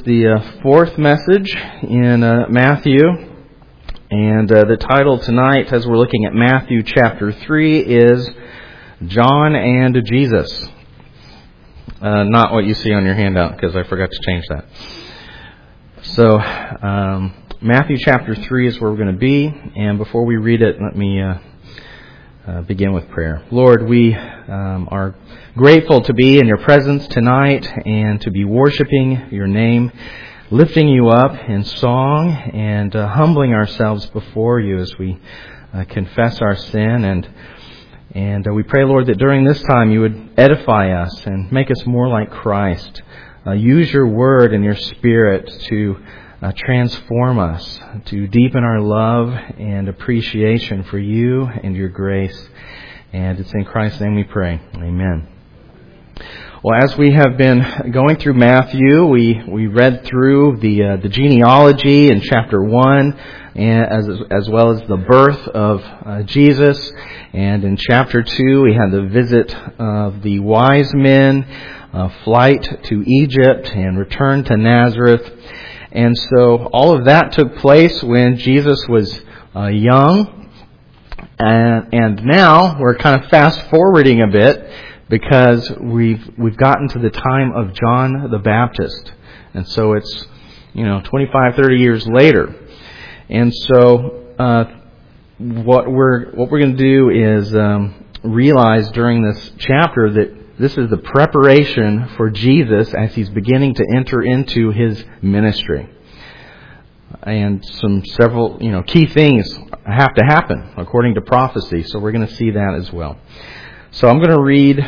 the fourth message in Matthew, and the title tonight, as we're looking at Matthew chapter 3, is John and Jesus. Not what you see on your handout, because I forgot to change that. So, Matthew chapter 3 is where we're going to be, and before we read it, let me begin with prayer. Lord, we are grateful to be in your presence tonight and to be worshiping your name, lifting you up in song and humbling ourselves before you as we confess our sin. And we pray, Lord, that during this time you would edify us and make us more like Christ. Use your word and your spirit to transform us, to deepen our love and appreciation for you and your grace. And it's in Christ's name we pray. Amen. Well, as we have been going through Matthew, we read through the genealogy in chapter 1, and as well as the birth of Jesus. And in chapter 2, we had the visit of the wise men, flight to Egypt, and return to Nazareth. And so all of that took place when Jesus was young. And now we're kind of fast forwarding a bit, because we've gotten to the time of John the Baptist. And so it's, 25, 30 years later. And so what we're going to do is realize during this chapter that this is the preparation for Jesus as he's beginning to enter into his ministry. And several key things have to happen according to prophecy. So we're going to see that as well. So I'm going to read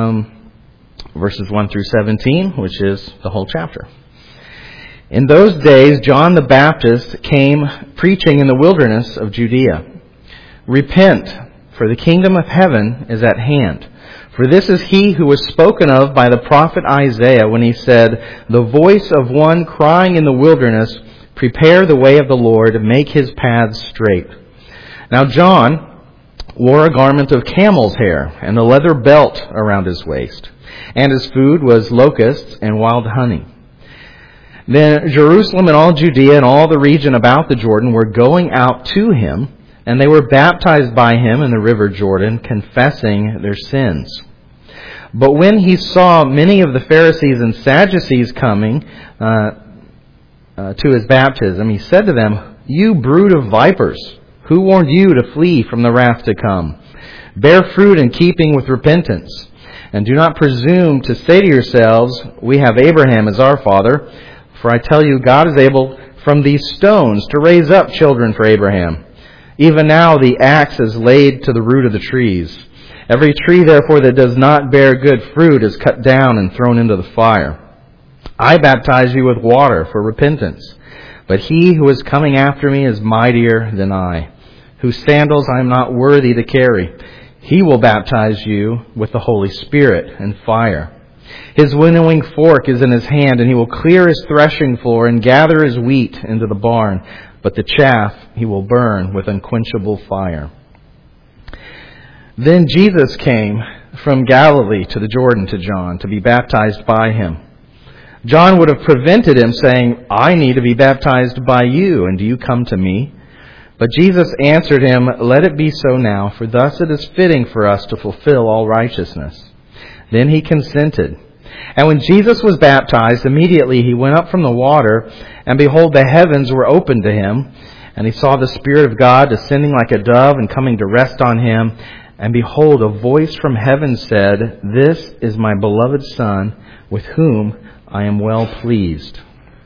verses 1 through 17, which is the whole chapter. In those days, John the Baptist came preaching in the wilderness of Judea. Repent, for the kingdom of heaven is at hand. For this is he who was spoken of by the prophet Isaiah when he said, "The voice of one crying in the wilderness, prepare the way of the Lord, make his paths straight." Now John wore a garment of camel's hair and a leather belt around his waist, and his food was locusts and wild honey. Then Jerusalem and all Judea and all the region about the Jordan were going out to him, and they were baptized by him in the river Jordan, confessing their sins. But when he saw many of the Pharisees and Sadducees coming to his baptism, he said to them, "You brood of vipers, who warned you to flee from the wrath to come? Bear fruit in keeping with repentance. And do not presume to say to yourselves, 'We have Abraham as our father.' For I tell you, God is able from these stones to raise up children for Abraham. Even now the axe is laid to the root of the trees. Every tree, therefore, that does not bear good fruit is cut down and thrown into the fire. I baptize you with water for repentance. But he who is coming after me is mightier than I, whose sandals I am not worthy to carry. He will baptize you with the Holy Spirit and fire. His winnowing fork is in his hand, and he will clear his threshing floor and gather his wheat into the barn. But the chaff he will burn with unquenchable fire." Then Jesus came from Galilee to the Jordan to John to be baptized by him. John would have prevented him, saying, "I need to be baptized by you, and do you come to me?" But Jesus answered him, "Let it be so now, for thus it is fitting for us to fulfill all righteousness." Then he consented. And when Jesus was baptized, immediately he went up from the water, and behold, the heavens were opened to him, and he saw the Spirit of God descending like a dove and coming to rest on him. And behold, a voice from heaven said, "This is my beloved Son, with whom I am well pleased."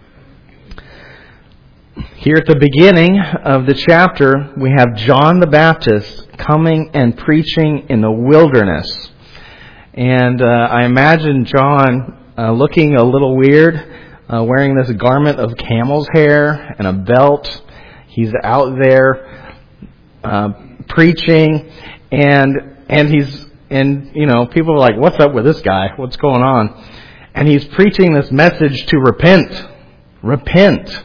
Here at the beginning of the chapter, we have John the Baptist coming and preaching in the wilderness. And I imagine John looking a little weird, wearing this garment of camel's hair and a belt. He's out there preaching, and people are like, "What's up with this guy? What's going on?" And he's preaching this message to repent. Repent.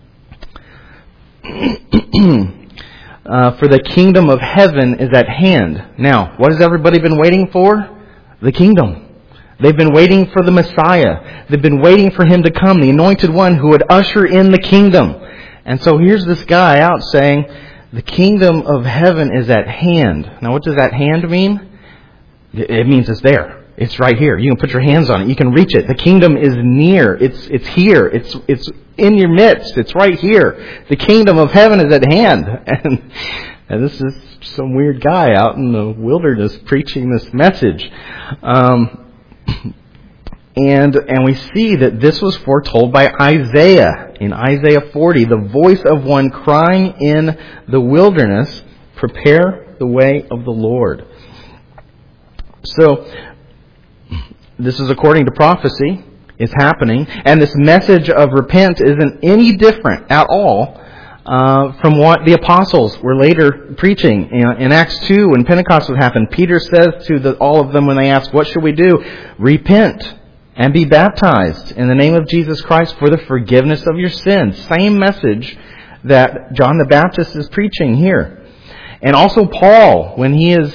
For the kingdom of heaven is at hand. Now, what has everybody been waiting for? The kingdom. They've been waiting for the Messiah. They've been waiting for Him to come, the Anointed One who would usher in the kingdom. And so here's this guy out saying, the kingdom of heaven is at hand. Now what does that hand mean? It means it's there. It's right here. You can put your hands on it. You can reach it. The kingdom is near. It's here. It's in your midst. It's right here. The kingdom of heaven is at hand. And this is some weird guy out in the wilderness preaching this message. And we see that this was foretold by Isaiah. In Isaiah 40, the voice of one crying in the wilderness, prepare the way of the Lord. So, this is according to prophecy. It's happening. And this message of repent isn't any different at all from what the apostles were later preaching. In Acts 2, when Pentecost would happen, Peter says to all of them when they ask, what should we do? Repent and be baptized in the name of Jesus Christ for the forgiveness of your sins. Same message that John the Baptist is preaching here. And also Paul, when he is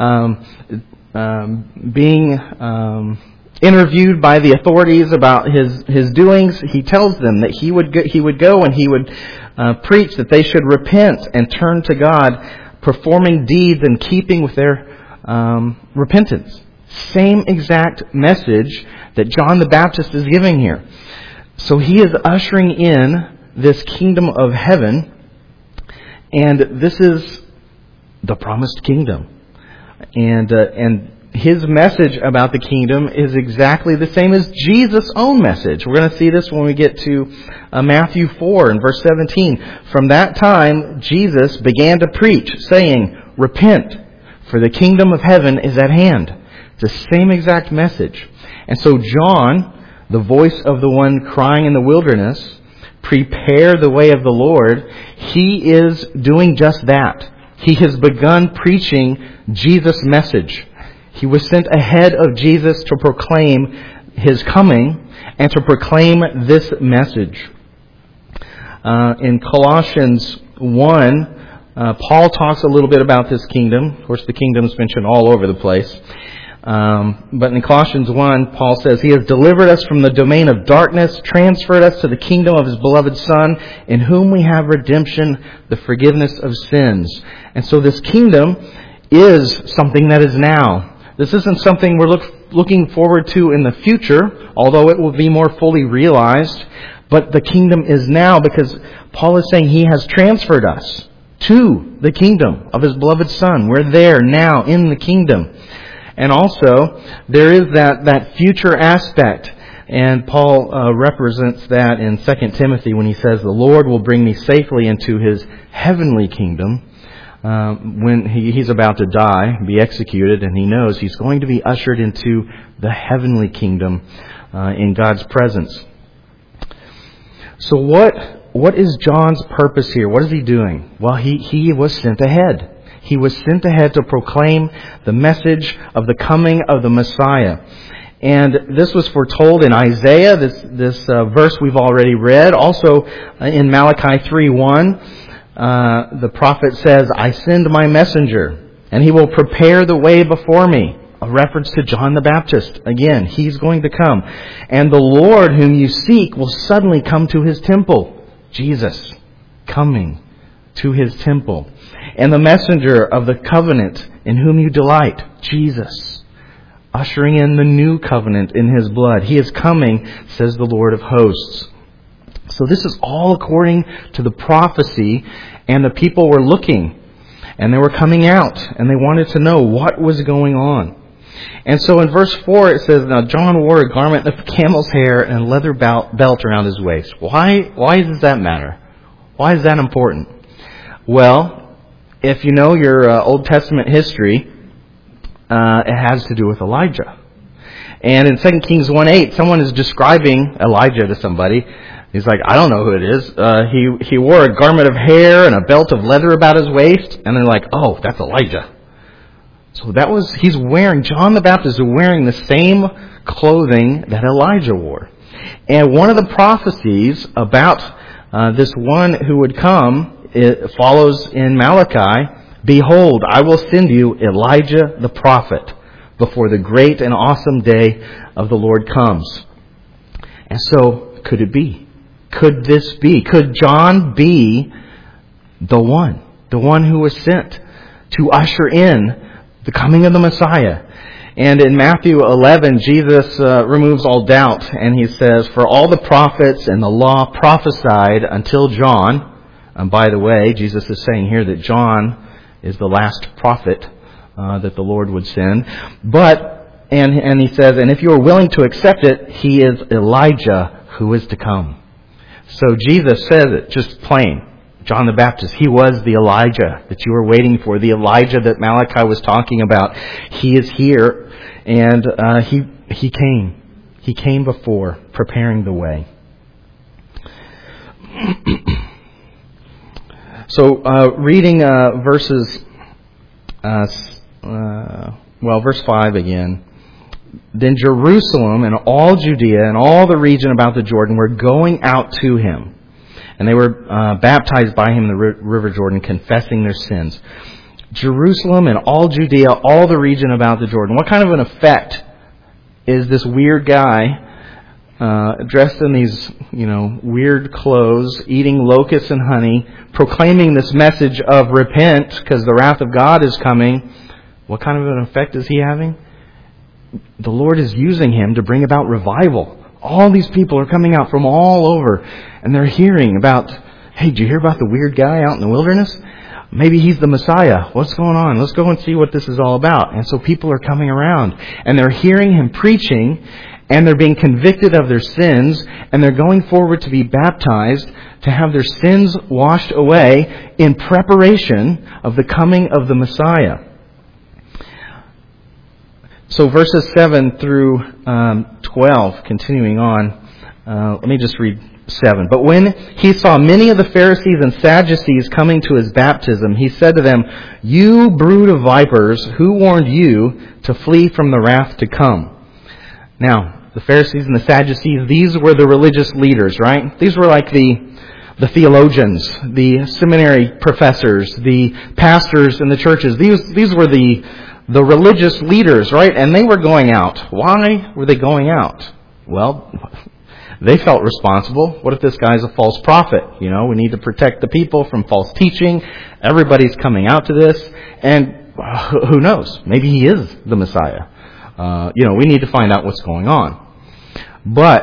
being interviewed by the authorities about his doings, he tells them that he would go and he would preach that they should repent and turn to God, performing deeds in keeping with their repentance. Same exact message that John the Baptist is giving here. So he is ushering in this kingdom of heaven, and this is the promised kingdom. And his message about the kingdom is exactly the same as Jesus' own message. We're going to see this when we get to Matthew 4 and verse 17. From that time, Jesus began to preach, saying, repent, for the kingdom of heaven is at hand. It's the same exact message. And so John, the voice of the one crying in the wilderness, prepare the way of the Lord, he is doing just that. He has begun preaching Jesus' message. He was sent ahead of Jesus to proclaim His coming and to proclaim this message. In Colossians 1, Paul talks a little bit about this kingdom. Of course, the kingdom is mentioned all over the place. But in Colossians 1, Paul says, He has delivered us from the domain of darkness, transferred us to the kingdom of His beloved Son, in whom we have redemption, the forgiveness of sins. And so this kingdom is something that is now. This isn't something we're looking forward to in the future, although it will be more fully realized. But the kingdom is now, because Paul is saying He has transferred us to the kingdom of His beloved Son. We're there now in the kingdom. And also, there is that future aspect. And Paul represents that in 2 Timothy when he says, the Lord will bring me safely into His heavenly kingdom. When he's about to die, be executed, and he knows he's going to be ushered into the heavenly kingdom in God's presence. So what is John's purpose here? What is he doing? Well, he was sent ahead. He was sent ahead to proclaim the message of the coming of the Messiah. And this was foretold in Isaiah, this verse we've already read. Also in Malachi 3:1. The prophet says, I send my messenger, and he will prepare the way before me. A reference to John the Baptist. Again, he's going to come. And the Lord whom you seek will suddenly come to His temple. Jesus coming to His temple. And the messenger of the covenant in whom you delight. Jesus ushering in the new covenant in His blood. He is coming, says the Lord of hosts. So this is all according to the prophecy, and the people were looking, and they were coming out, and they wanted to know what was going on. And so in verse 4 it says, now John wore a garment of camel's hair and a leather belt around his waist. Why does that matter? Why is that important? Well, if you know your Old Testament history, it has to do with Elijah. And in 2 Kings 1:8, someone is describing Elijah to somebody. He's like, I don't know who it is. He wore a garment of hair and a belt of leather about his waist. And they're like, oh, that's Elijah. So John the Baptist is wearing the same clothing that Elijah wore. And one of the prophecies about this one who would come, it follows in Malachi, behold, I will send you Elijah the prophet before the great and awesome day of the Lord comes. And so, could it be? Could this be? Could John be the one who was sent to usher in the coming of the Messiah? And in Matthew 11, Jesus removes all doubt, and he says, "For all the prophets and the law prophesied until John." And by the way, Jesus is saying here that John is the last prophet that the Lord would send. And he says, "And if you are willing to accept it, he is Elijah who is to come." So Jesus says it just plain. John the Baptist, he was the Elijah that you were waiting for, the Elijah that Malachi was talking about. He is here, and he came. He came before, preparing the way. So, reading verse 5 again. "Then Jerusalem and all Judea and all the region about the Jordan were going out to him. And they were baptized by him in the river Jordan, confessing their sins." Jerusalem and all Judea, all the region about the Jordan. What kind of an effect is this weird guy dressed in these, weird clothes, eating locusts and honey, proclaiming this message of repent because the wrath of God is coming? What kind of an effect is he having? The Lord is using him to bring about revival. All these people are coming out from all over, and they're hearing about, "Hey, did you hear about the weird guy out in the wilderness? Maybe he's the Messiah. What's going on? Let's go and see what this is all about." And so people are coming around, and they're hearing him preaching, and they're being convicted of their sins, and they're going forward to be baptized, to have their sins washed away in preparation of the coming of the Messiah. So verses 7 through 12, continuing on, let me just read 7. "But when he saw many of the Pharisees and Sadducees coming to his baptism, he said to them, 'You brood of vipers, who warned you to flee from the wrath to come?'" Now, the Pharisees and the Sadducees, these were the religious leaders, right? These were like the theologians, the seminary professors, the pastors in the churches. These were the religious leaders, right? And they were going out. Why were they going out? Well, they felt responsible. What if this guy's a false prophet? We need to protect the people from false teaching. Everybody's coming out to this. And who knows? Maybe he is the Messiah. We need to find out what's going on. But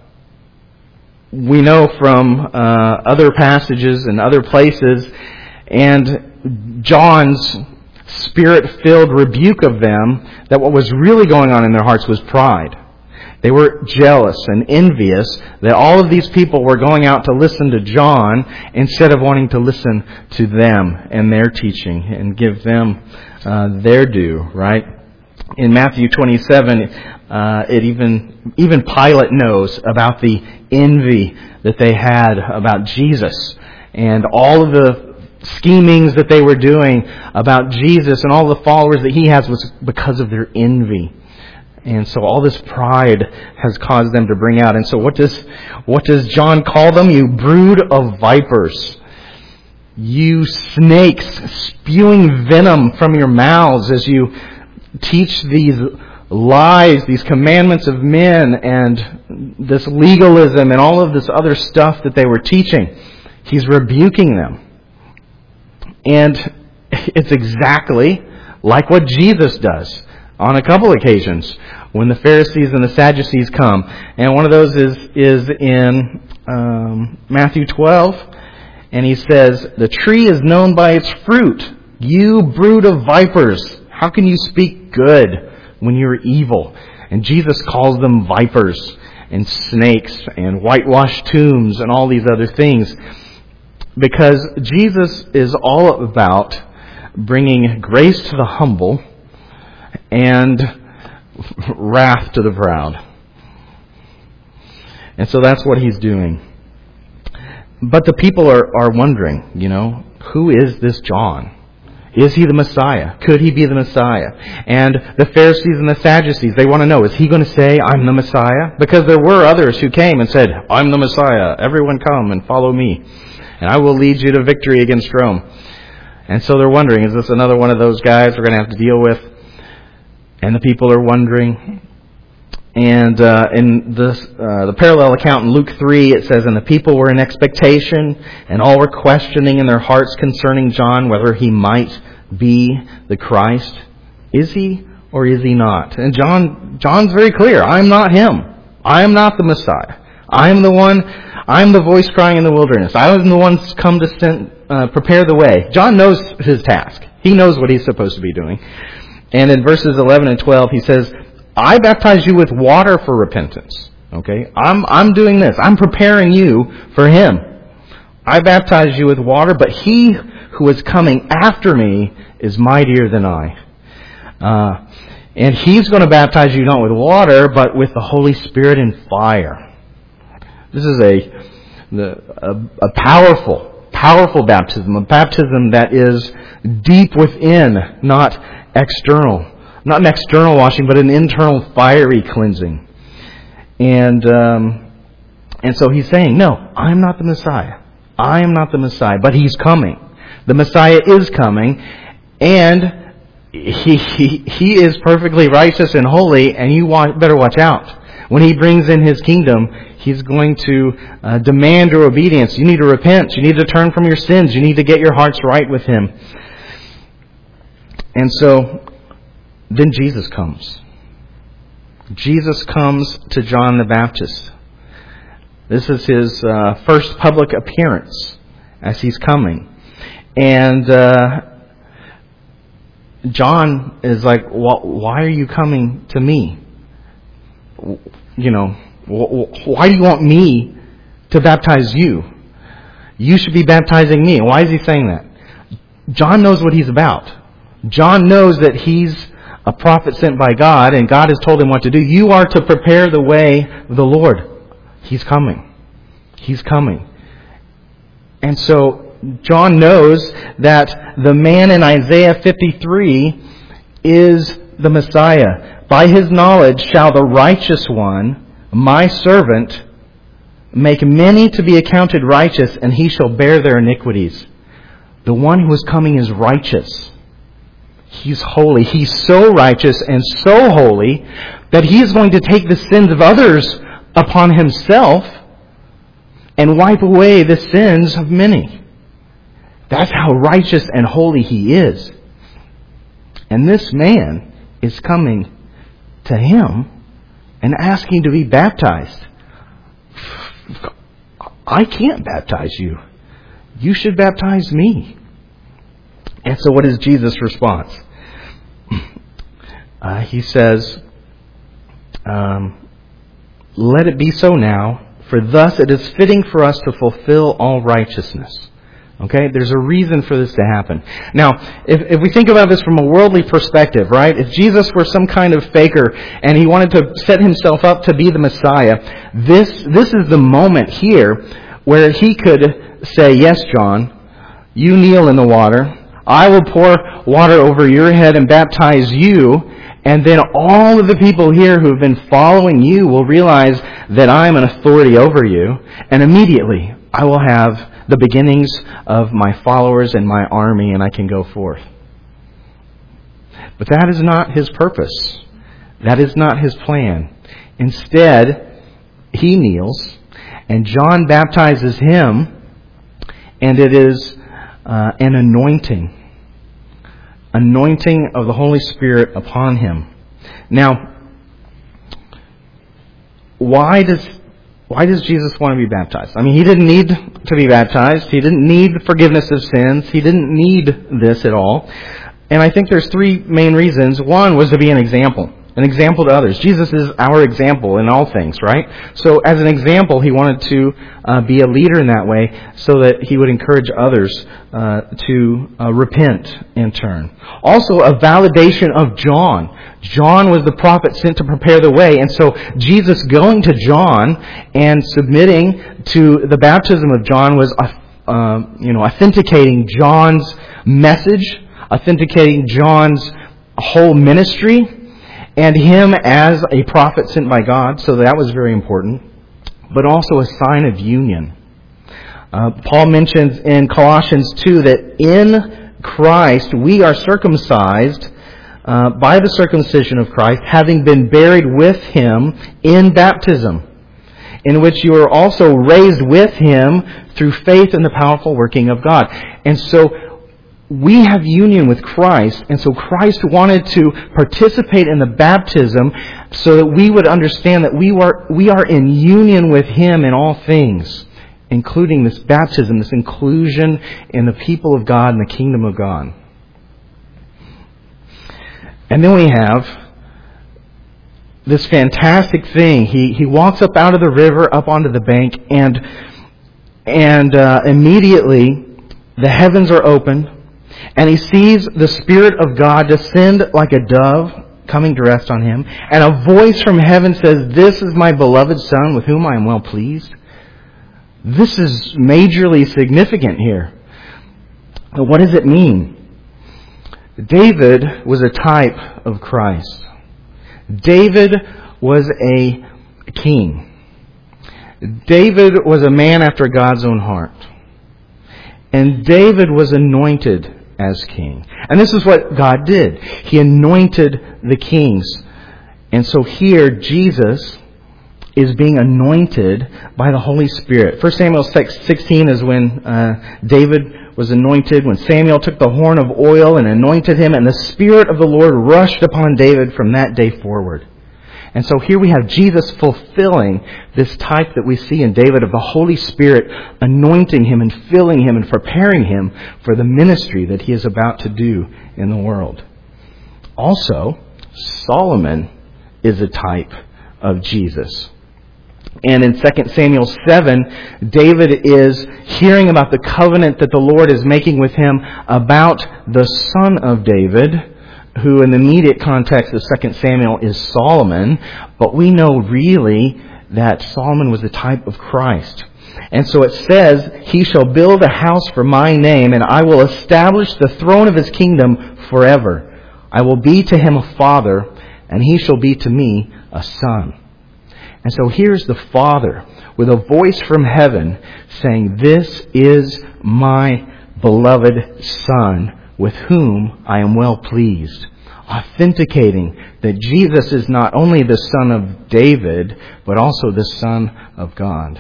we know from other passages and other places, and John's Spirit-filled rebuke of them, that what was really going on in their hearts was pride. They were jealous and envious that all of these people were going out to listen to John instead of wanting to listen to them and their teaching and give them their due, right? In Matthew 27, even Pilate knows about the envy that they had about Jesus, and all of the schemings that they were doing about Jesus and all the followers that he has was because of their envy. And so all this pride has caused them to bring out. And so what does John call them? "You brood of vipers. You snakes, spewing venom from your mouths as you teach these lies, these commandments of men, and this legalism and all of this other stuff that they were teaching." He's rebuking them. And it's exactly like what Jesus does on a couple occasions when the Pharisees and the Sadducees come. And one of those is in Matthew 12. And he says, "The tree is known by its fruit. You brood of vipers, how can you speak good when you're evil?" And Jesus calls them vipers and snakes and whitewashed tombs and all these other things. Because Jesus is all about bringing grace to the humble and wrath to the proud. And so that's what he's doing. But the people are wondering, who is this John? Is he the Messiah? Could he be the Messiah? And the Pharisees and the Sadducees, they want to know, is he going to say, "I'm the Messiah"? Because there were others who came and said, "I'm the Messiah. Everyone come and follow me, and I will lead you to victory against Rome." And so they're wondering, is this another one of those guys we're going to have to deal with? And the people are wondering. And in the parallel account in Luke 3, it says, "And the people were in expectation, and all were questioning in their hearts concerning John whether he might be the Christ. Is he or is he not?" And John's very clear. I'm not him. I am not the Messiah. I am the voice crying in the wilderness. I am the one come to prepare the way. John knows his task. He knows what he's supposed to be doing. And in verses 11 and 12, he says, "I baptize you with water for repentance." Okay? I'm doing this. I'm preparing you for him. I baptize you with water, but he who is coming after me is mightier than I. And he's going to baptize you not with water, but with the Holy Spirit and fire. This is a powerful baptism, a baptism that is deep within, not external. Not an external washing, but an internal fiery cleansing. And so he's saying, no, I'm not the Messiah. I am not the Messiah, but he's coming. The Messiah is coming, and he is perfectly righteous and holy, and you better watch out. When he brings in his kingdom, he's going to demand your obedience. You need to repent. You need to turn from your sins. You need to get your hearts right with him. And so then Jesus comes. Jesus comes to John the Baptist. This is his first public appearance as he's coming. And John is like, why are you coming to me? You know, why do you want me to baptize you? You should be baptizing me. Why is he saying that? John knows what he's about. John knows that he's a prophet sent by God, and God has told him what to do. You are to prepare the way of the Lord. He's coming. He's coming. And so John knows that the man in Isaiah 53 is the Messiah. By his knowledge shall the righteous one, my servant, make many to be accounted righteous, and he shall bear their iniquities. The one who is coming is righteous. He's holy. He's so righteous and so holy that he is going to take the sins of others upon himself and wipe away the sins of many. That's how righteous and holy he is. And this man is coming to him and asking to be baptized. I can't baptize you. You should baptize me. And so what is Jesus' response? He says, "Let it be so now, for thus it is fitting for us to fulfill all righteousness." Okay? There's a reason for this to happen. Now, if we think about this from a worldly perspective, right? If Jesus were some kind of faker and he wanted to set himself up to be the Messiah, this is the moment here where he could say, "Yes, John, you kneel in the water. I will pour water over your head and baptize you. And then all of the people here who have been following you will realize that I am an authority over you. And immediately I will have the beginnings of my followers and my army, and I can go forth." But that is not his purpose. That is not his plan. Instead, he kneels, and John baptizes him, and it is an anointing of the Holy Spirit upon him. Now, why does Jesus want to be baptized? I mean, he didn't need to be baptized. He didn't need forgiveness of sins. He didn't need this at all. And I think there's three main reasons. One was to be an example to others. Jesus is our example in all things, right? So as an example, he wanted to be a leader in that way so that he would encourage others to repent and turn. Also, a validation of John. John was the prophet sent to prepare the way. And so Jesus going to John and submitting to the baptism of John was authenticating John's message, authenticating John's whole ministry, and him as a prophet sent by God. So that was very important. But also a sign of union. Paul mentions in Colossians 2 that in Christ we are circumcised by the circumcision of Christ, having been buried with Him in baptism, in which you are also raised with Him through faith in the powerful working of God. And so we have union with Christ, and so Christ wanted to participate in the baptism so that we would understand that we are in union with Him in all things, including this baptism, this inclusion in the people of God and the kingdom of God. And then we have this fantastic thing. He walks up out of the river, up onto the bank, and immediately the heavens are opened, and he sees the Spirit of God descend like a dove, coming to rest on him, and a voice from heaven says, "This is my beloved Son, with whom I am well pleased." This is majorly significant here. What does it mean? David was a type of Christ. David was a king. David was a man after God's own heart. And David was anointed as king. And this is what God did. He anointed the kings. And so here, Jesus is being anointed by the Holy Spirit. 1 Samuel 16 is when David was anointed, when Samuel took the horn of oil and anointed him, and the Spirit of the Lord rushed upon David from that day forward. And so here we have Jesus fulfilling this type that we see in David of the Holy Spirit anointing him and filling him and preparing him for the ministry that he is about to do in the world. Also, Solomon is a type of Jesus. And in 2 Samuel 7, David is hearing about the covenant that the Lord is making with him about the son of David, who in the immediate context of 2 Samuel is Solomon, but we know really that Solomon was a type of Christ. And so it says, "He shall build a house for my name, and I will establish the throne of his kingdom forever. I will be to him a father, and he shall be to me a son." And so here's the Father with a voice from heaven saying, "This is my beloved Son, with whom I am well pleased," authenticating that Jesus is not only the Son of David, but also the Son of God.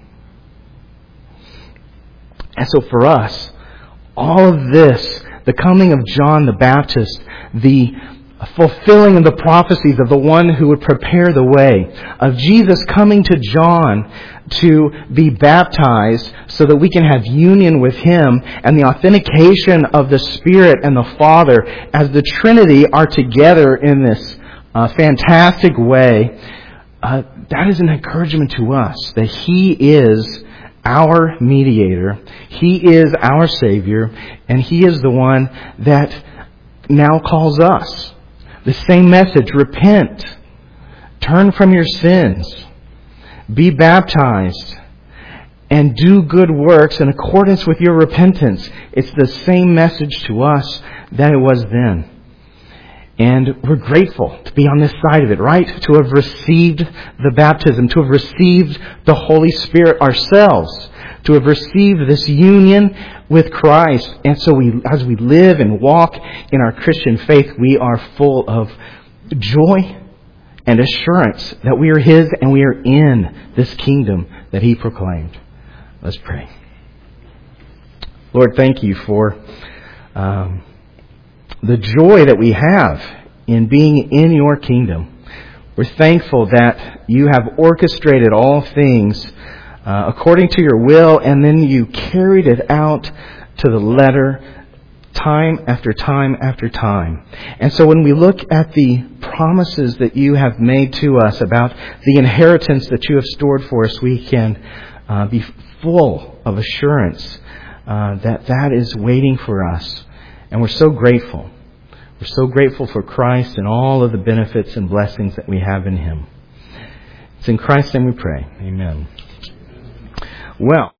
And so for us, all of this, the coming of John the Baptist, the fulfilling of the prophecies of the one who would prepare the way, of Jesus coming to John to be baptized so that we can have union with Him, and the authentication of the Spirit and the Father as the Trinity are together in this fantastic way, that is an encouragement to us that He is our mediator, He is our Savior, and He is the one that now calls us. The same message: repent, turn from your sins, be baptized, and do good works in accordance with your repentance. It's the same message to us that it was then. And we're grateful to be on this side of it, right? To have received the baptism, to have received the Holy Spirit ourselves, to have received this union with Christ. And so as we live and walk in our Christian faith, we are full of joy and assurance that we are His and we are in this kingdom that He proclaimed. Let's pray. Lord, thank You for the joy that we have in being in Your kingdom. We're thankful that You have orchestrated all things according to Your will, and then You carried it out to the letter time after time after time. And so when we look at the promises that You have made to us about the inheritance that You have stored for us, we can be full of assurance that is waiting for us. And we're so grateful. We're so grateful for Christ and all of the benefits and blessings that we have in Him. It's in Christ's name we pray. Amen. Well,